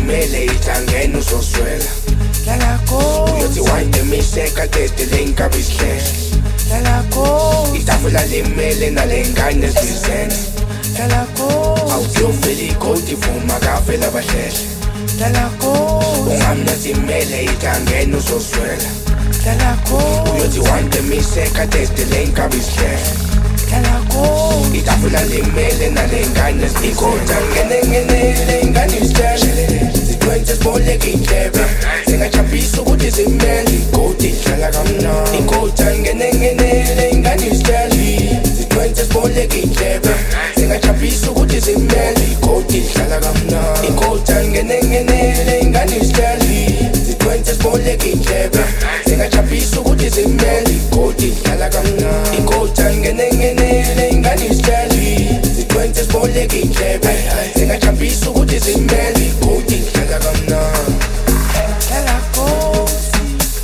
limele ithangene uzoswela Dlala Nkosi uyothi wayinde miseka dedele inkabi isihlehla Dlala Nkosi itafula limele nale ngane zizene Dlala Nkosi awuziyofela igodi vuma kavela abahlehla Dlala Nkosi ungamnazimele ithangene uzoswela Dlala Nkosi uyothi wayinde miseka dedele inkabi isihlehla Dlala Nkosi itafula limele nale ngane zikhoda ngenengenele ingane isihlehla zitwenze siboleke indlebe zingajaphisa ukuthi zimele igodi idlala kamnandi ikhoda ngenengenele ingane isihlehla zitwenze siboleke indlebe zingajaphisa ukuthi zimele igodi idlala kamnandi ikhoda ngenengenele ingane isihlehla zitwenze siboleke indlebe zingajaphisa ukuthi zimele igodi idlala kamnandi ikhoda ngenengenele ingane isihlehla zitwenze siboleke indlebe zingajaphisa ukuthi zimele igodi idlala kamnandi Dlala Nkosi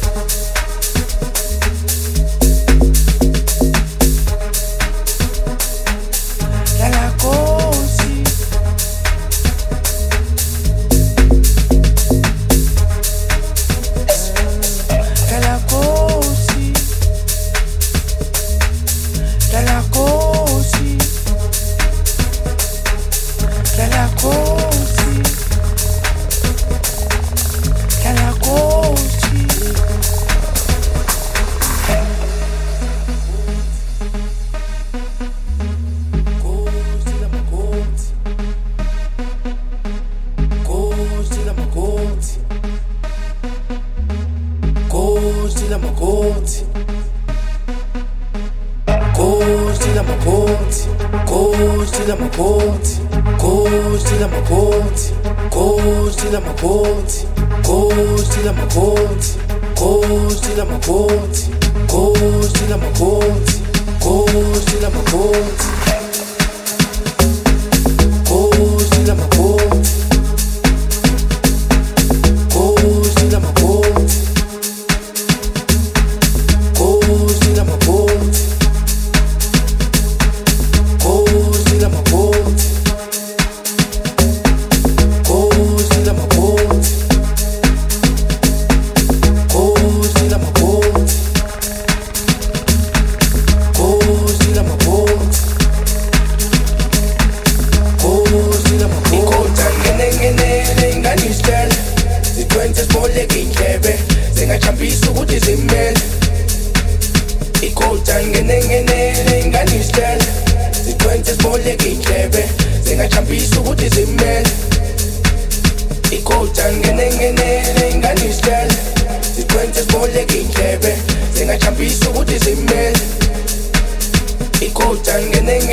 Dlala Nkosi Dlala Nkosi Dlala Nkosi Dlala Nkosi Dlala Nkosi ngenengenele ingane isihlehla zitwenze siboleke indlebe zingajaphisa ukuthi zimele ikhoda ngenengenele ingane isihlehla zitwenze siboleke indlebe zingajaphisa ukuthi zimele ikhoda ngenengenele ingane isihlehla zitwenze siboleke indlebe zingajaphisa ukuthi zimele ikhoda ngenengenele ingane isihlehla zitwenze siboleke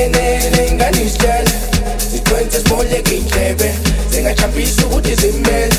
indlebe zingajaphisa ukuthi zimele